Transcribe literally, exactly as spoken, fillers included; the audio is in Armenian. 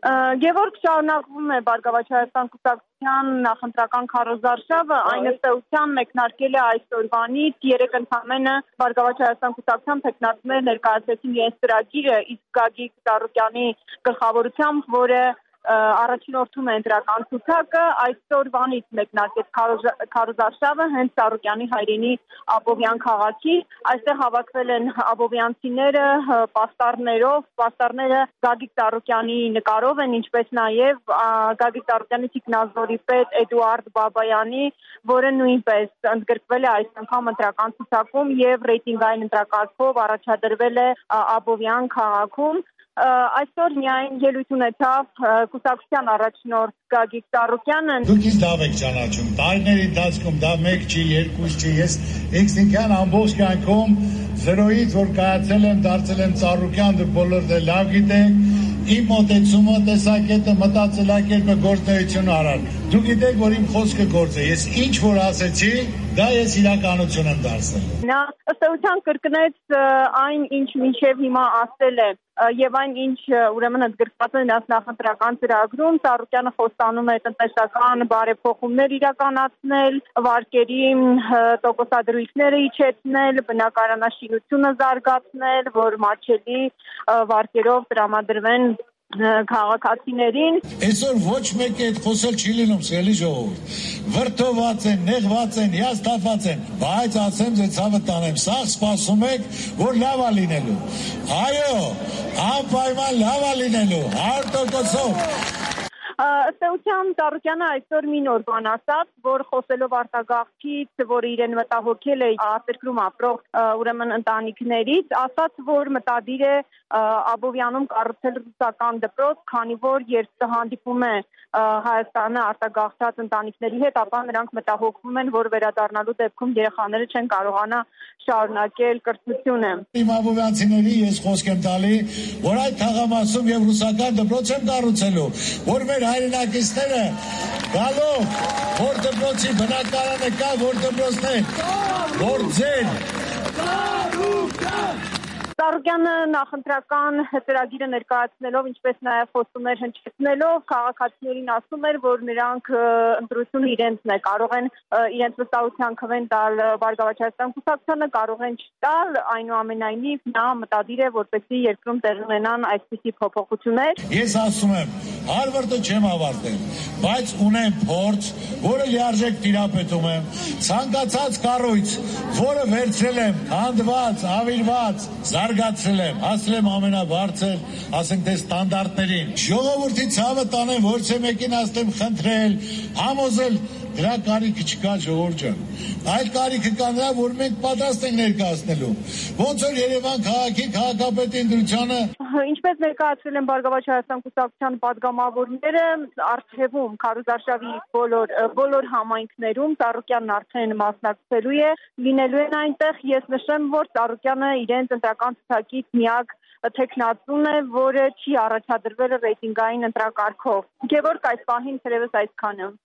Գևորգ շարունակվում է Բարգավաճ Հայաստան կուսակցության նախընտրական քարոզարշավը, այն ըստ էության մեկնարկել է այսօրվանից, երեկ ընդամենը Բարգավաճ Հայաստան կուսակցության տեխնատներ ներկայացրեցին իրենց ծրագիրը, իսկ Գագիկ Ծառուկյանի գլխավորությամբ, որը առաջնորդում է ընտրական ցուցակը, այսօրվանից մեկնարկեց քարոզարշավը հենց Ծառուկյանի հայրենի Աբովյան քաղաքի, այստեղ հավաքվել են աբովյանցիները պաստառներով, պաստառները Գագիկ Ծառուկյանի նկարով են, ինչպես նաև Գագիկ Ծառուկյանի թիկնազորի պետ Էդուարդ Բաբայանի, որը նույնպես ընդգրկվել է այս անգամ ընտրական ցուցակում եւ ռեյտինգային ընտրակարգով առաջադրվել է Աբովյան քաղաքում։ Այսօր միայն ելույթ ունեցավ կուսակցության առաջնորդ Գագիկ Ծառուկյանը։ Դուք ինձ լավ եք ճանաչում, տարիների ընթացքում դա մեկ չի, երկուս չի, ես ինքնիկյան ամբողջ կյանքում զրոյից որ կայացել եմ, դարձել եմ Ծառուկյան, դուք բոլորդ էլ լավ գիտեք, իմ մոտեցումը, տեսակետը, մտածելակերպը գործունեություն արար։ Դուք գիտեք, որ իմ խոսքը գործ է, ես ինչ որ ասեցի, դա ես իրականություն եմ դարձել։ Նա ըստ էության կրկնեց այն, ինչ մինչև հիմա ասել է եւ այն ինչ ուրեմն ընդգրկված է նրանց նախընտրական ծրագրում, Ծառուկյանը խոստանում է տնտեսական բարեփոխումներ իրականացնել, վարկերի տոկոսադրույքները իջեցնել, բնակարանաշինությունը զարգացնել, որ մատչելի վարկերով տրամադրվեն քաղաքացիներին։ Այսօր ոչ մեկի հետ խոսել չի լինում, սիրելի ժողովուրդ։ Վրդոված են, նեղված են, հիասթափված են, բայց ասեմ ձեզ ցավը տանեմ, սա սպասում եք, որ լավ է լինելու։ Այո, անպայման լավ է լինելու, հարյուր տոկոսով։ Ըստ էության Ծառուկյանը այսօր մի նոր բան ասաց, որ խոսելով արտագաղթից, որ իրեն մտահոգել է արտերկրում ապրող ուրեմն ընտանիքներից, ասաց, որ մտադիր է Աբովյանում կառուցել ռուսական դպրոց, քանի որ երբ հանդիպում է Հայաստանը արտագաղթած ընտանիքների հետ, ապա նրանք մտահոգվում են, որ վերադառնալու դեպքում երեխաները չեն կարողանա շարունակել կրթությունը։ Իմ աբովյանցիների ես խոսք եմ տալի, որ այդ թաղամասում եւ ռուսական դպրոց եմ կառուցելու, որ մեր հայրենակիցները գալով, որ դպրոցի բնակարանը կա, որ դպրոցն է, որ ձեր Ծառուկյանը նախընտրական ծրագիրը ներկայացնելով, ինչպես նաև խոստումներ հնչեցնելով, քաղաքացիներին ասում էր, որ նրանք ընտրությունը իրենցն է, կարող են իրենց վստահության քվեն տալ Բարգավաճ Հայաստան կուսակցությանը, կարող են չտալ, այնուամենայնիվ նա մտադիր է, որպեսզի երկրում տեղի ունենան այսպիսի փոփոխություններ։ Ես ասում եմ, Հարվարդը չեմ ավարտել, բայց ունեմ փորձ, որը լիարժեք տիրապետում եմ, ցանկացած կառույց, որը վերցրել եմ, հանդված, ավիրված, զարգացրել եմ, հասել եմ ամենաբարձր, ասենք թե ստանդարտներին։ Ժողովրդի ցավը տանեմ, ոչ թե մեկին ասեմ խնդրել, համոզել, դրա կարիքը չկա, ժողովուրդ ջան։ Այդ կարիքը կա նրա, որ մենք պատրաստ ենք ներկայացնելու։ Ոնց որ Երևան քաղաքի քաղաքապետի ընտրությանը Ինչպես ներկայացրել են Բարգավաճ Հայաստան կուսակցության պատգամավորները, առջևում քարոզարշավի բոլոր բոլոր համայնքներում Ծառուկյանն արդեն մասնակցելու է, լինելու են այնտեղ։ Ես նշեմ, որ Ծառուկյանը իրենց ընտրական ցուցակից միակ տեխնատուն է, որը չի առաջադրվել ռեյտինգային ընտրակարգով։ Գևորգ, այս պահին թերևս այսքանը։